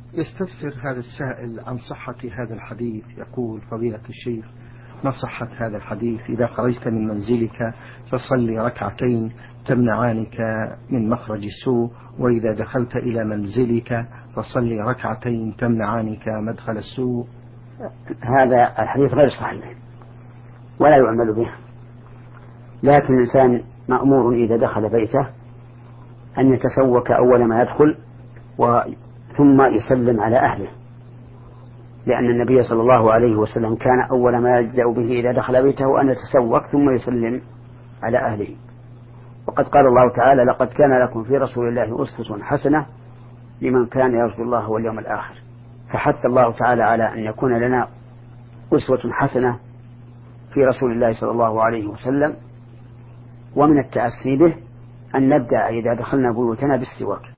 يستفسر هذا السائل عن صحة هذا الحديث. يقول: فضيلة الشيخ، ما صحة هذا الحديث؟ إذا خرجت من منزلك فصلي ركعتين تمنعانك من مخرج السوء، وإذا دخلت إلى منزلك فصلي ركعتين تمنعانك مدخل السوء. هذا الحديث غير صحيح ولا يعمل به، لكن الإنسان مأمور إذا دخل بيته أن يتسوك أول ما يدخل ثم يسلم على أهله، لأن النبي صلى الله عليه وسلم كان أول ما يبدأ به إذا دخل بيته أن يتسوك ثم يسلم على أهله. وقد قال الله تعالى: لقد كان لكم في رسول الله أسوة حسنة لمن كان يرجو الله واليوم الآخر. فحث الله تعالى على أن يكون لنا أسوة حسنة في رسول الله صلى الله عليه وسلم، ومن التأسي به أن نبدأ إذا دخلنا بيوتنا بالسواك.